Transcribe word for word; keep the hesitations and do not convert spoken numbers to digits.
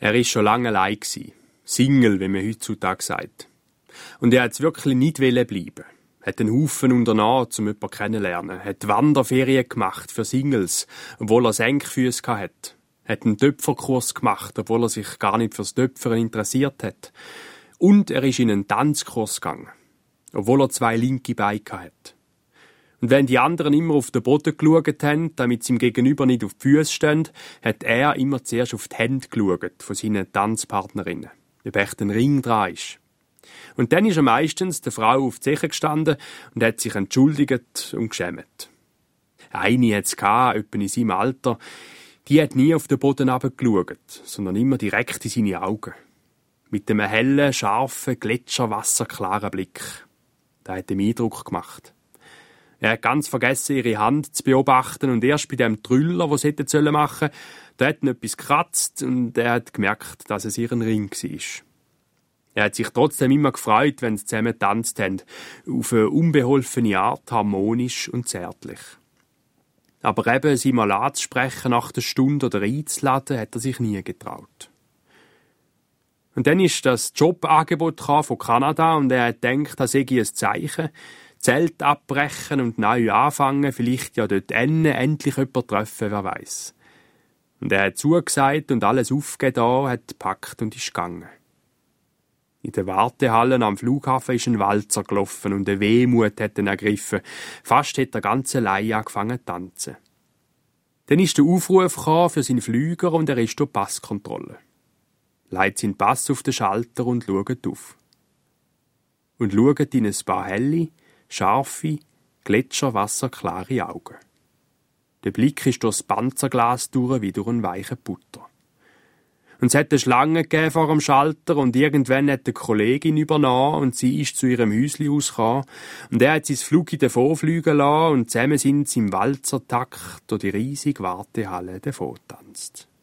Er war schon lange allein. Single, wie man heutzutage sagt. Und er wollte wirklich nicht bleiben. Er hat einen Haufen unternommen, um jemanden kennenzulernen. Er hat Wanderferien gemacht für Singles, obwohl er Senkfüsse hatte. Er hat einen Töpferkurs gemacht, obwohl er sich gar nicht fürs Töpfern interessiert hat. Und er ist in einen Tanzkurs gegangen, obwohl er zwei linke Beine hatte. Und wenn die anderen immer auf den Boden geschaut haben, damit sie ihm gegenüber nicht auf die Füße stehen, hat er immer zuerst auf die Hände geschaut von seinen Tanzpartnerinnen, ob echt ein Ring dran ist. Und dann ist er meistens der Frau auf die Zeche gestanden und hat sich entschuldigt und geschämt. Eine hatte es, etwa in seinem Alter, die hat nie auf den Boden herabgeschaut, sondern immer direkt in seine Augen. Mit einem hellen, scharfen, gletscherwasserklaren Blick. Das hat ihm Eindruck gemacht. Er hat ganz vergessen, ihre Hand zu beobachten und erst bei dem Trüller, den sie hätten machen sollen, da hat ihn etwas gekratzt und er hat gemerkt, dass es ihren Ring war. Er hat sich trotzdem immer gefreut, wenn sie zusammen getanzt haben, auf eine unbeholfene Art, harmonisch und zärtlich. Aber eben, sie mal anzusprechen nach der Stunde oder einzuladen, hat er sich nie getraut. Und dann ist das Jobangebot von Kanada und er hat gedacht, das sei ein Zeichen, Zelt abbrechen und neu anfangen, vielleicht ja dort endlich jemanden treffen, wer weiss. Und er hat zugesagt und alles aufgegeben, hat gepackt und ist gegangen. In den Wartehallen am Flughafen ist ein Walzer gelaufen und eine Wehmut hat ihn ergriffen. Fast hat er ganz allein angefangen zu tanzen. Dann ist der Aufruf für seinen Flüger und er ist durch die Passkontrolle. Legt seinen Pass auf den Schalter und schaut auf. Und schaut in ein paar helle, scharfe, gletscherwasserklare Augen. Der Blick ist durchs Panzerglas durch wie durch einen weichen Butter. Und es hat eine Schlange gegeben vor dem Schalter und irgendwann hat eine Kollegin übernommen und sie ist zu ihrem Häuschen ausgekommen und er hat sein Flugzeug davonfliegen lassen und zusammen sind sie im Walzertakt durch die riesige Wartehalle davongetanzt.